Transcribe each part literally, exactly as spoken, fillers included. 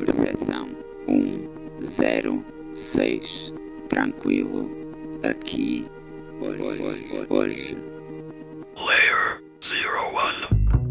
Seção um zero seis. Tranquilo. Aqui. Hoje. Hoje. Layer zero one.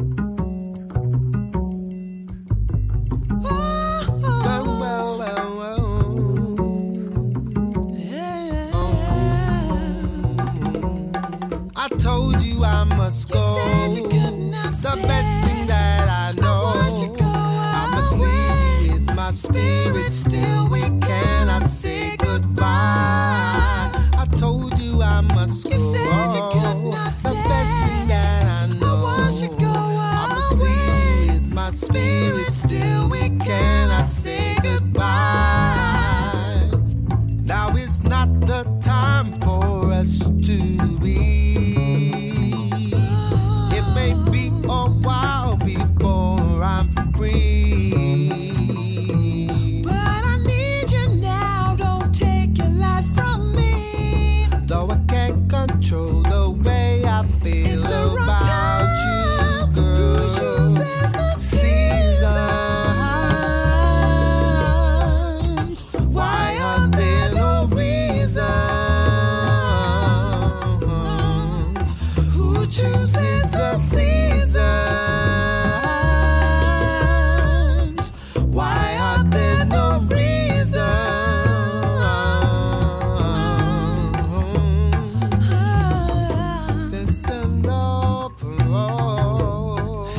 I told you I must go. You said you could not the stay. best thing that I know. I watched you go I must leave you with my spirit. Still we cannot say goodbye. I told you I must You go. said you could not the stay. best thing that I know. I watched you go I must leave you with my spirit. Still we cannot say goodbye. Now it's not the time for us to be. It may be a while before I'm free. But I need you now, don't take your life from me. Though I can't control the way I feel It's the wrong about time. you, Who girl. chooses the Seasons, why are there no reasons? Who chooses the seasons? Why are there no reasons? This and love for all.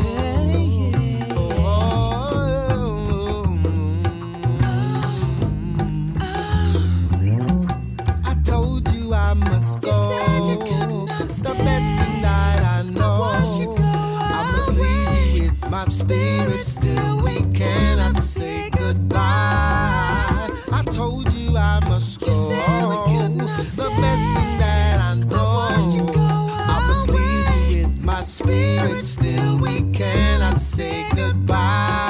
I told you I must go. You said you could not The stay. best thing that I know. I watched you go I must leave you with my spirit. Still we cannot say goodbye. I told you I must go. You said we could not The stay. best thing that I know. I watched you go I must leave you with my spirit. Still we cannot say goodbye.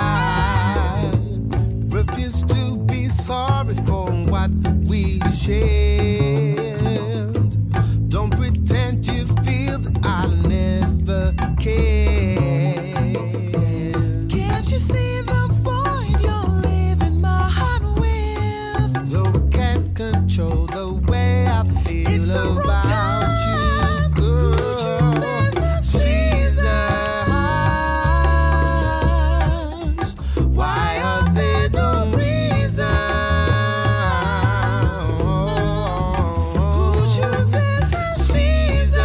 Refuse to be sorry for what we shared. Don't pretend you feel that I never cared. Can't you see the void you're leaving my heart with? Though I can't control the way I feel It's the wrong about time. you, Who girl. chooses the Seasons, why are there no reasons? Who chooses the Seasons,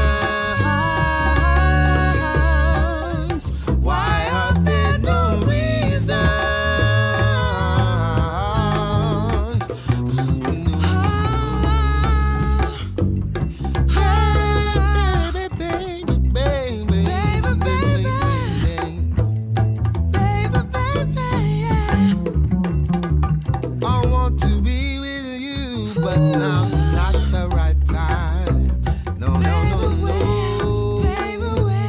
why are there no reasons? Baby, baby, baby, Baby, baby. Baby, baby, yeah. I want to be with you, but now's not the right time. No, no, no, no. Baby,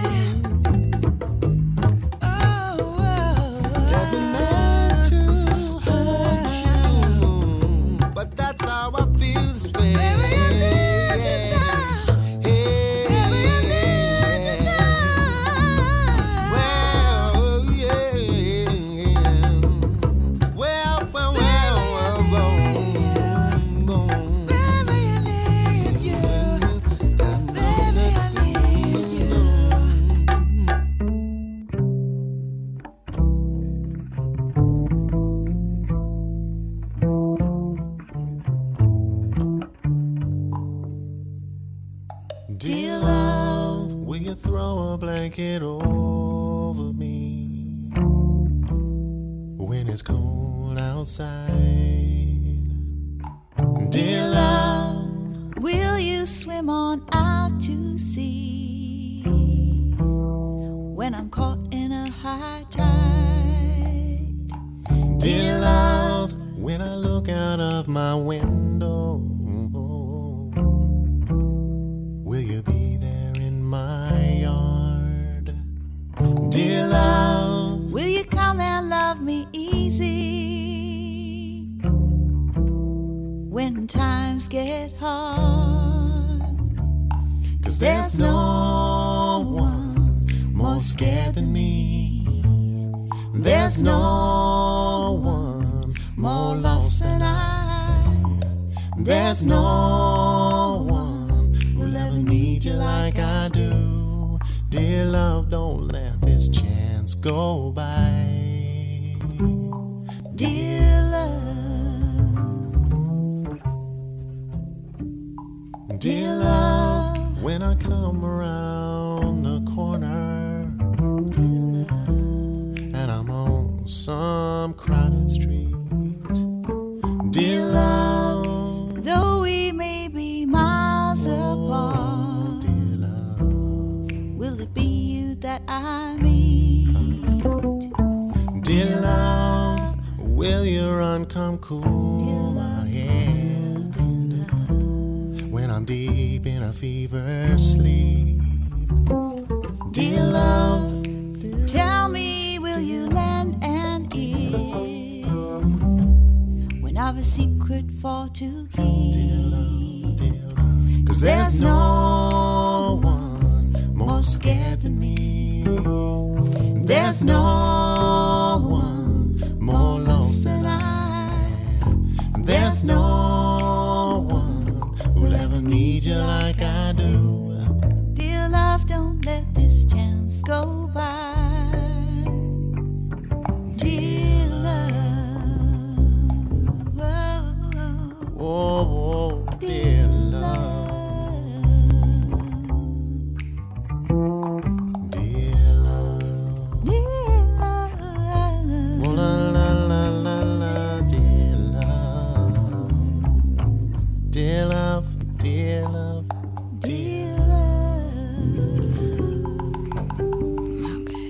oh, oh. Doesn't meant to hurt you, but that's how I feel this way. Baby, I need you now. Baby, I need you now. Well, yeah. Well, well, well, well, well. Baby, I need you. Baby, I need you. Dear love, will you throw a blanket over me when it's cold outside? Dear love, Will you swim on out to sea when I'm caught in a high tide? dear love, when I look out of my window, will you be there in my yard? Dear love, Will you come and love me easy when times get hard? 'cause there's no one more scared than me. There's no one more lost than I. There's no one who'll ever need you like I do. Dear love, don't let this chance go by. Dear love, dear love, when I come around the corner, dear love, and I'm on some crowded street, dear love, though we may be miles apart, dear love, will it be you that I meet? Dear love, will your run come cool my head when I'm deep in a fever sleep? Dear love, tell me, will you lend an ear when I've a secret for to keep? Dear love, dear love, 'cause there's no one more scared than me. There's no one more lost than I. There's no one who'll ever need you like I do. Dear love, don't let this chance go by. Dear love, oh, oh, oh, dear love. Dear love, dear love, oh, la la la la la, dear love, dear love, dear love, dear love. Okay.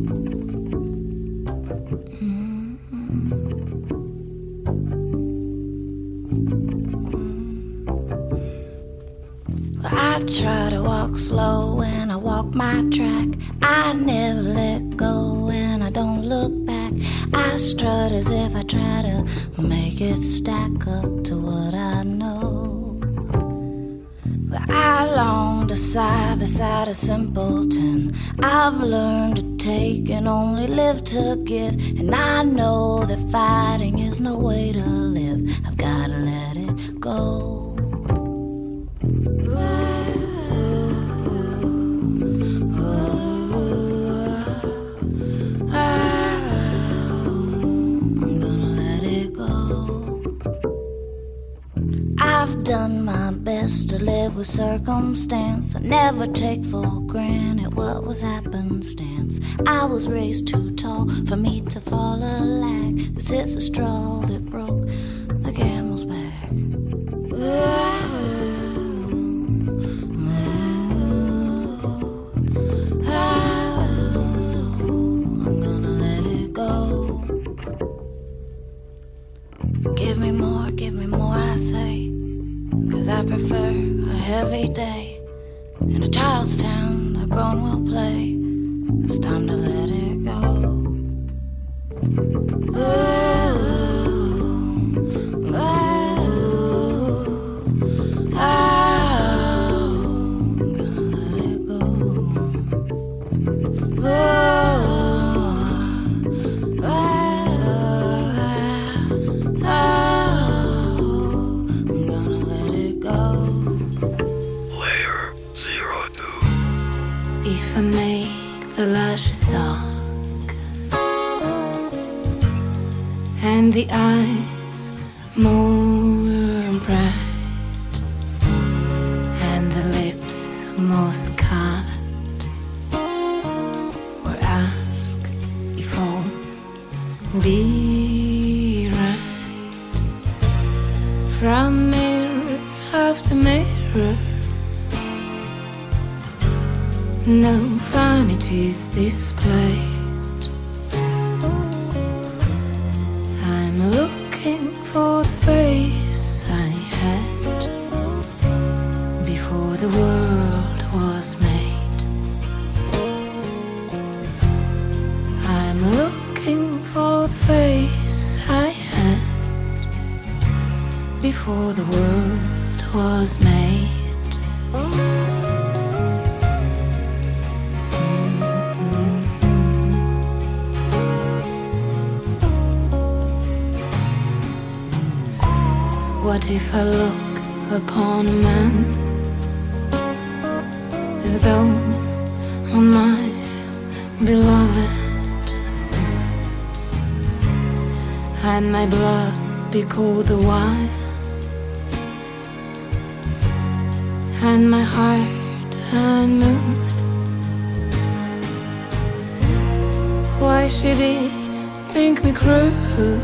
Well, I try to walk slow when I walk my track. I never let go and I don't look back. I strut as if I try to make it stack up to what I know. But I long to sigh beside a simpleton. I've learned to take and only live to give. And I know that fighting is no way to live. I've gotta let it go. I've done my best to live with circumstance. I never take for granted what was happenstance. I was raised too tall for me to fall a lag. This is the straw that broke the camel's back. I'm gonna let it go. Give me more, give me more, I say. 'Cause I prefer a heavy day in a child's town, the grown will play. It's time to let it go. Ooh, ooh, oh, I'm gonna let it go. Ooh, oh, oh, I'm gonna let it go. Layer zero two. If I make the lashes dark and the eyes more bright and the lips more scarlet, or ask if all be right from mirror after mirror. No vanities displayed. I'm looking for the face I had before the world was made. I'm looking for the face I had before the world was made. What if I look upon a man as though on my beloved, and my blood be cold the while, and my heart unmoved? Why should he think me cruel,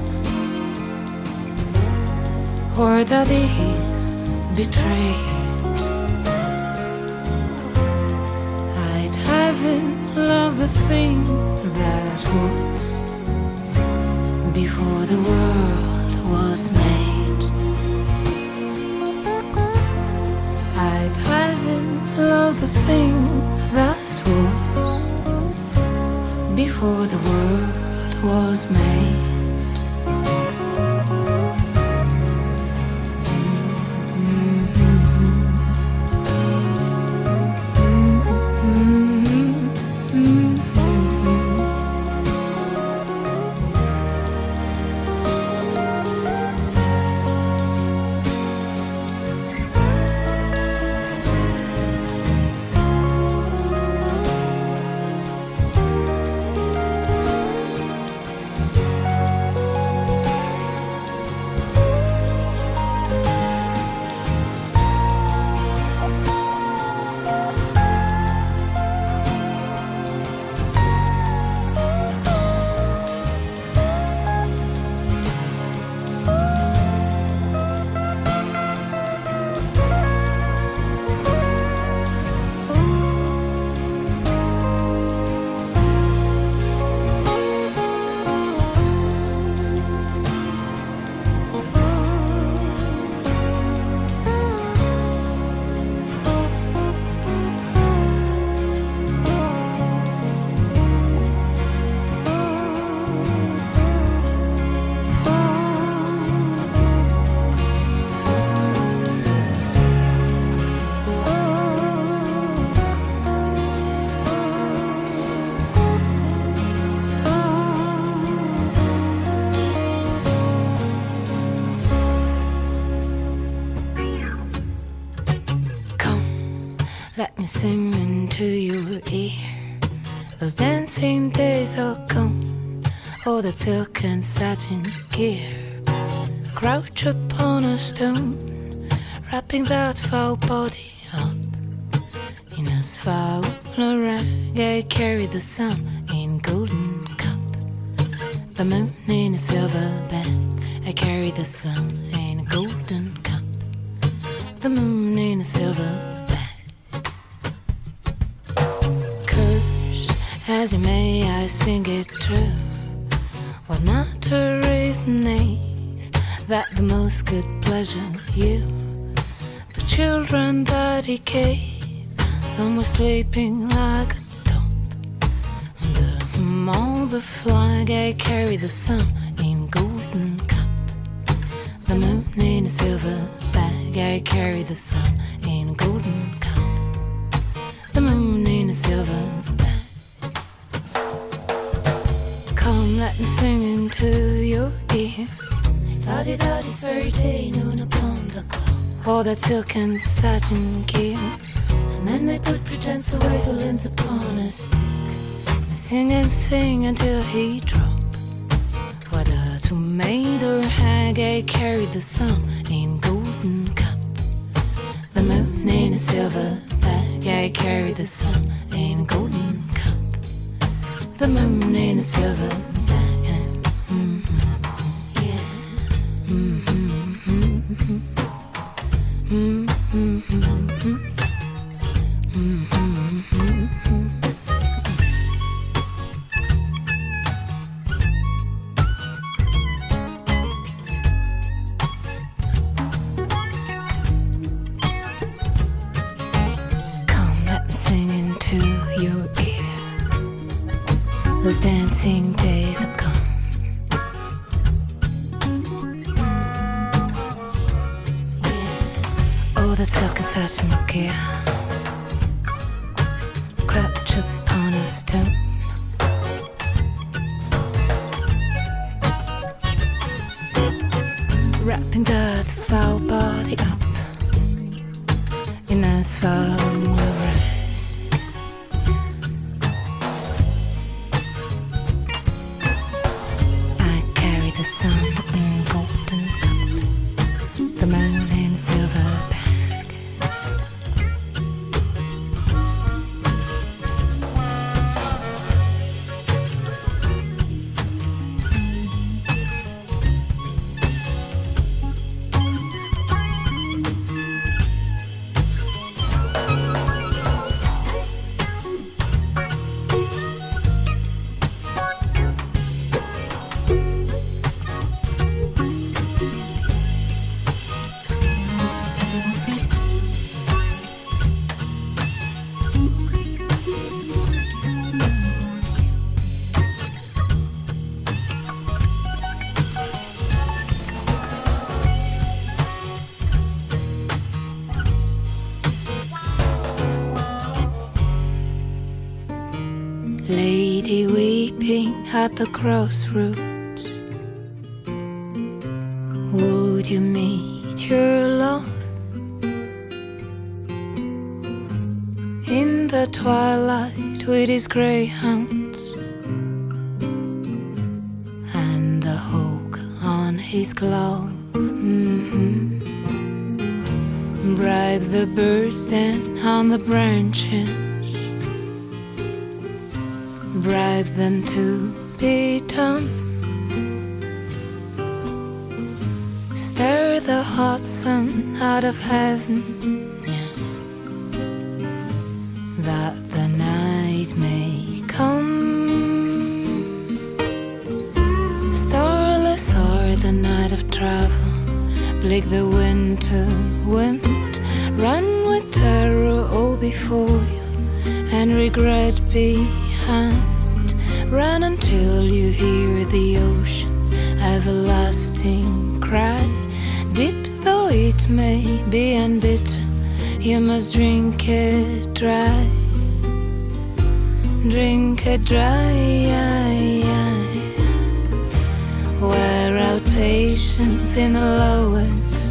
or that he's betrayed? I'd have him love the thing that was before the world was made. I'd have him love the thing that was before the world was made. Let me sing into your ear. Those dancing days are gone. Oh, that silk and satin gear. Crouch upon a stone, wrapping that foul body up in as foul a rag. I carry the sun in golden cup, the moon in a silver bag. I carry the sun in a golden cup, the moon in a silver bag. As you may, I sing it true. What matter if nave that the most could pleasure you? The children that he gave, some were sleeping like a top. Under the marble flag, I carry the sun in golden cup, the moon in a silver bag. I carry the sun in a golden cup, the moon in a silver bag. Come, let me sing into your ear. I thought it out this very day, noon upon the clock. All that silk and satin gear, a man may put pretense away who leans upon a stick. I sing and sing until he drop. Whether to maid or hag, I carry the sun in golden cup, the moon in a silver bag. I carry the sun in golden cup, the moon in a silver bag. Mm-hmm. Yeah. Mm-hmm. Mm-hmm. Mm-hmm. Come, let me sing into your ear. Those dancing days are gone. Yeah. Oh, that silk and satin gear, crouch upon a stone. wrapping that foul body up in asphalt rain. I carry the sun in golden cup, the moon in silver bag. Lady weeping at the crossroads, would you meet your love in the twilight with his greyhounds and the hawk on his glove? Mm-hmm. Bribe the birds down on the branches, bribe them to be dumb. Stare the hot sun out of heaven, yeah, that the night may come. Starless are the night of travel, bleak the winter wind. Run with terror all before you and regret behind. Run until you hear the ocean's everlasting cry. Deep though it may be and bitter, you must drink it dry. Drink it dry. Wear out patience in the lowest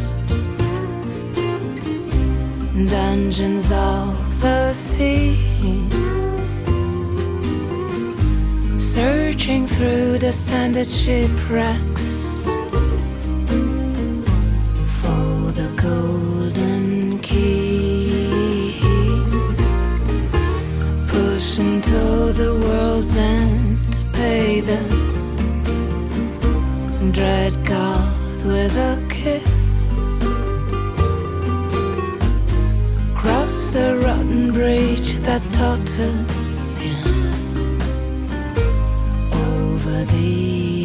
dungeons of the sea, searching through the standard shipwrecks for the golden key, pushing to the world's end to pay the dread God with a kiss. Cross the rotten bridge that totters, yeah, over the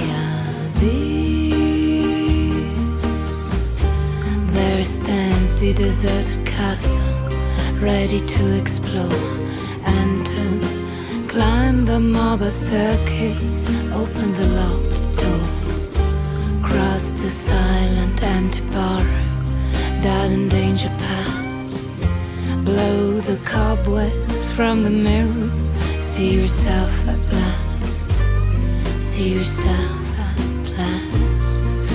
abyss. There stands the deserted castle, ready to explore and to climb the marble staircase, open the locked door, cross the silent empty bar, that in danger path. Blow the cobwebs from the mirror, see yourself at last, see yourself at last.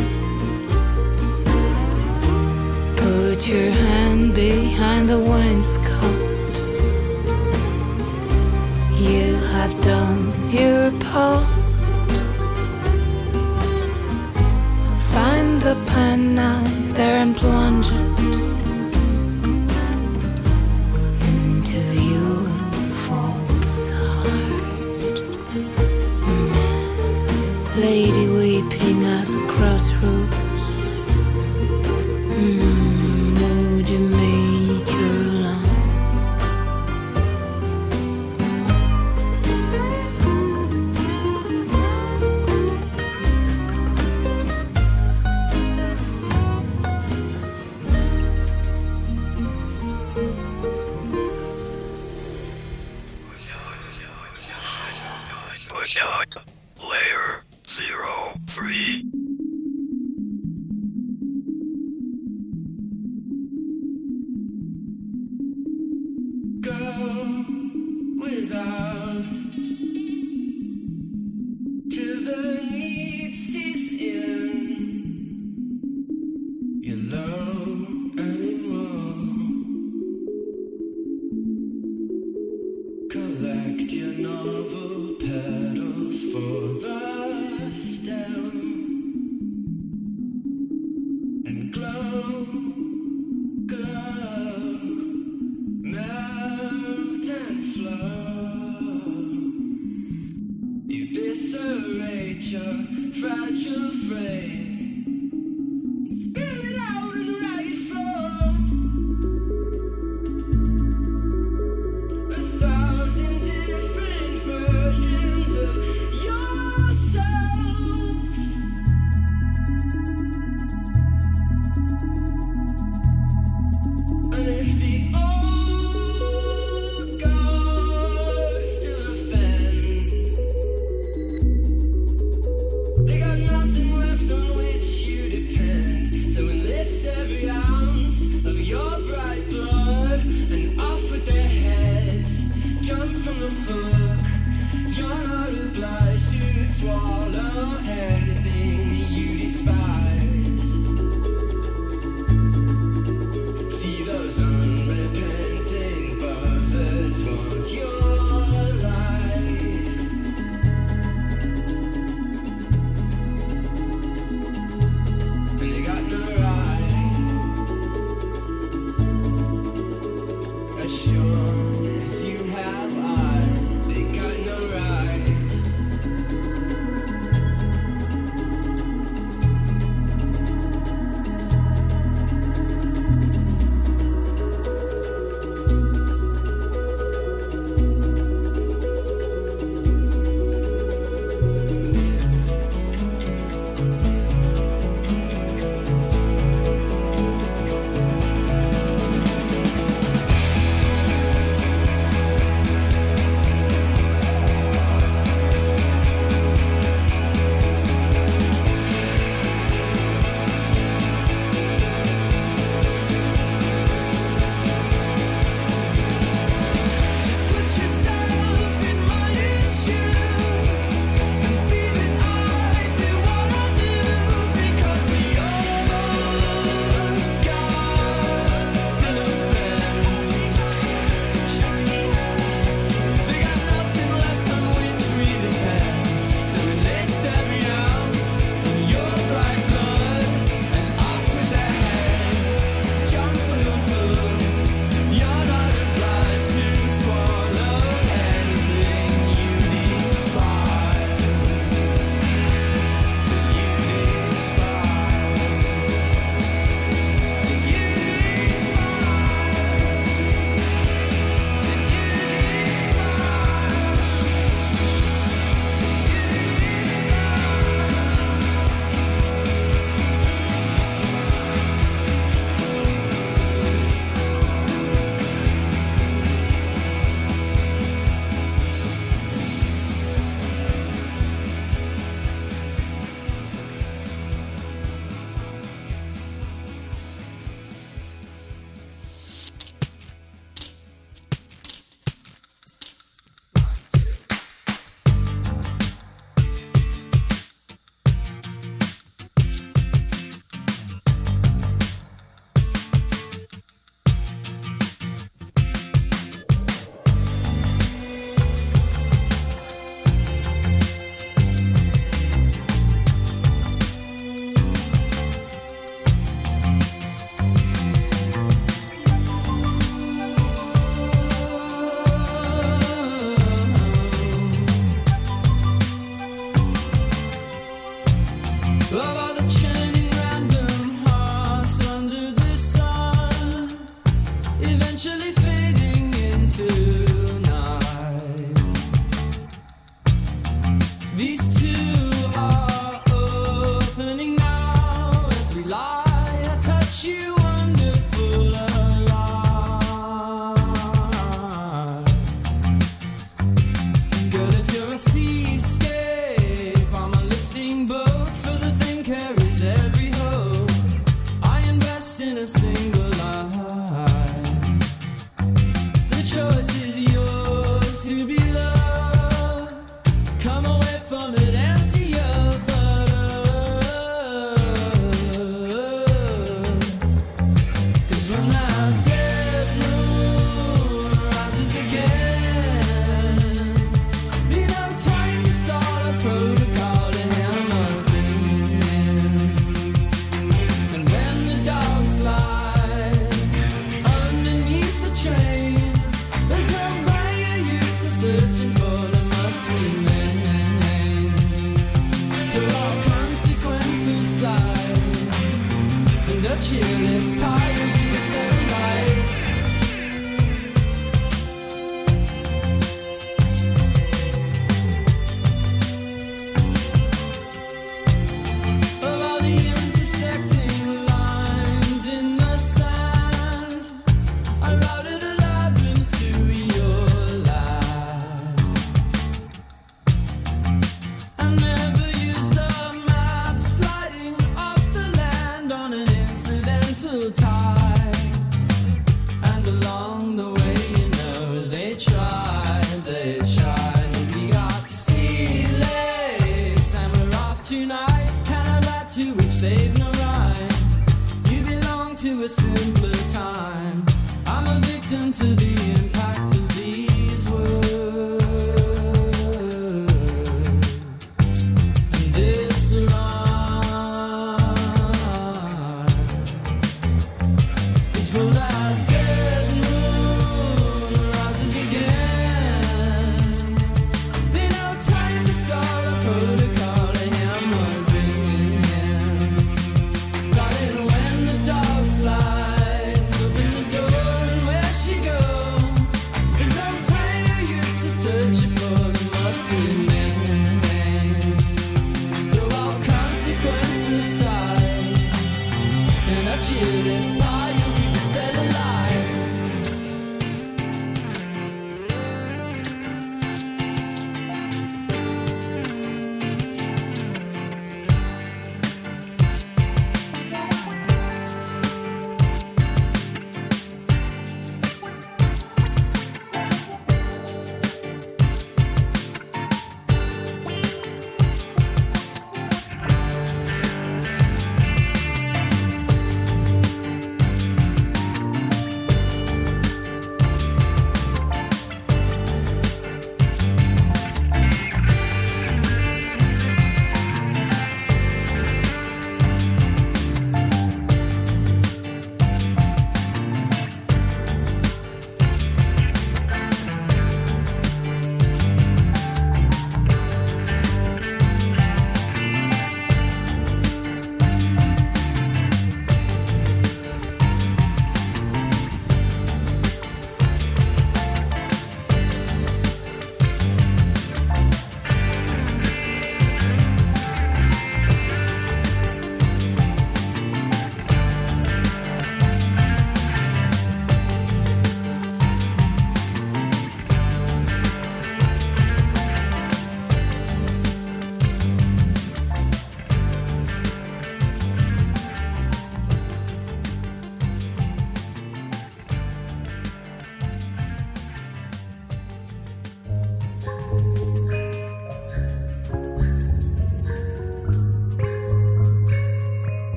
Put your hand behind the wainscot, you have done your part. Find the penknife there and plunge it lady weeping at the crossroads. Mm, would you meet your love? Push out. Layer zero three. Go without till the need seeps in. Eviscerate your fragile frame. Spill it out in a ragged flow. A thousand different versions of yourself. And if the old gods still offend, they got nothing left on which you depend. So enlist every ounce of your bright blood and off with their heads. Jump from the hook. You're not obliged to swallow anything that you despise. See those unrepentant buzzards want your life. And they got no right. As sure as you have eyes, they got no right. Just put yourself in my shoes and see that I do what I do because the old gods still offend. They got nothing left on which we depend. So enlist every ounce of your bright blood and off with their heads. Jump from the hook. You're not obliged to swallow anything you despise. You despise. You Love all the churning random hearts under the sun, eventually fading into night. These two are opening now as we lie. I touch you, wonderful alive. Girl, if you're a seascape, I'm a listing boat for the thing carries every hope. I invest in a single life. The choice is yours to be loved. Come away from it, empty your butterflies. 'Cause when that dead moon rises again, be no time to start a protocol to hem us in. And when the dog slides underneath the train, there's no brain use of searching for the must remain.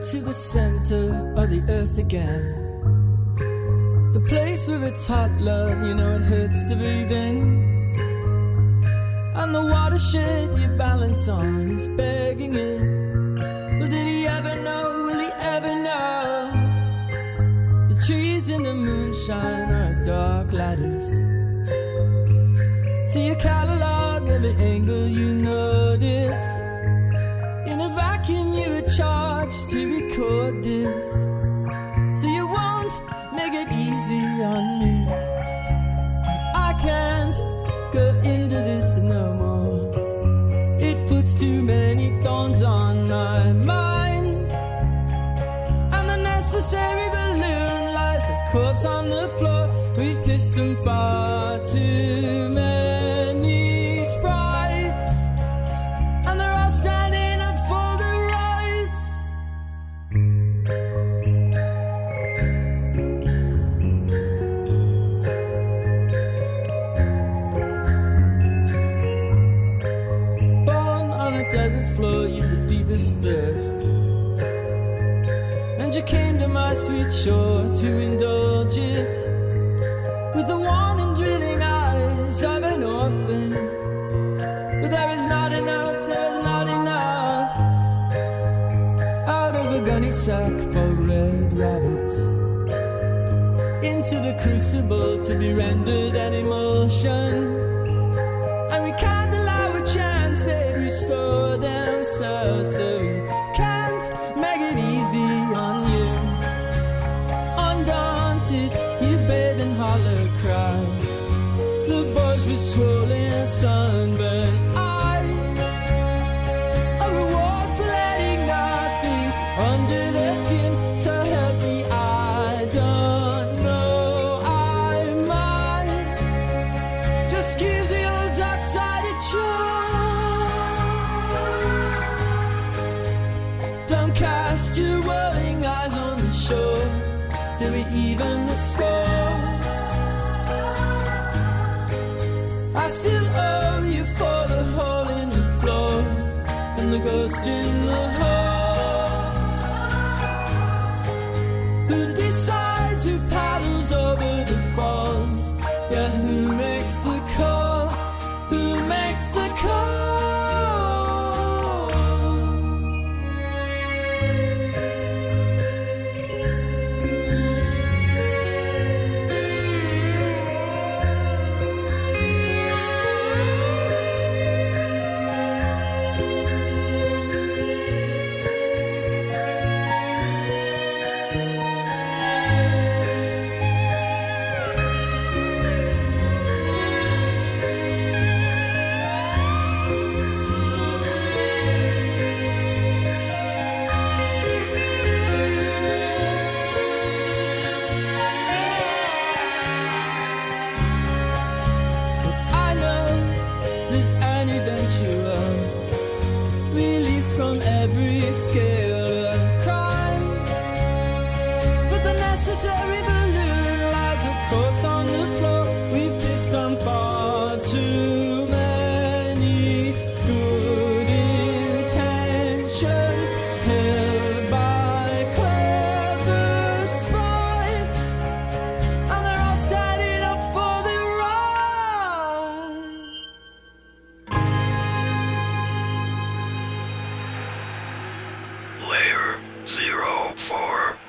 to the center of the earth again. The place where it's hot, love, you know it hurts to breathe in. And the watershed you balance on is begging it. But did he ever know, will he ever know? The trees in the moonshine are a dark lattice. See a catalog every angle you notice. In a vacuum you were charged to record this. So you won't make it easy on me. I can't go into this no more. It puts too many thorns on my mind. And the necessary balloon lies a corpse on the floor. We've pissed them far too many sprites. And they're all standing up for the rights. Born on a desert floor, you've the deepest thirst. And you came to my sweet shore to indulge it. With the warning, drilling eyes of an orphan. But there is not enough, there is not enough. Out of a gunny sack for red rabbits. Into the crucible to be rendered an emulsion. And we can't allow a chance they'd restore themselves. So we can't make it easy on you. Undaunted, you bathe in hollow cries. The boys with swollen sunburned eyes. A reward for letting nothing under their skin. So help me, I don't know, I might just give the old dark side a try. Don't cast your whirling eyes on the shore till we even the score. I still owe you for the hole in the floor and the ghost in the hole. Who decides who paddles over the falls? Yeah, who makes the call? Who makes the call? An eventual release from every scale of crime. But the necessary balloon lies a corpse on the floor. We've pissed on far too many good intentions held by clever sprites. And they're all standing up for the right. Layer zero four.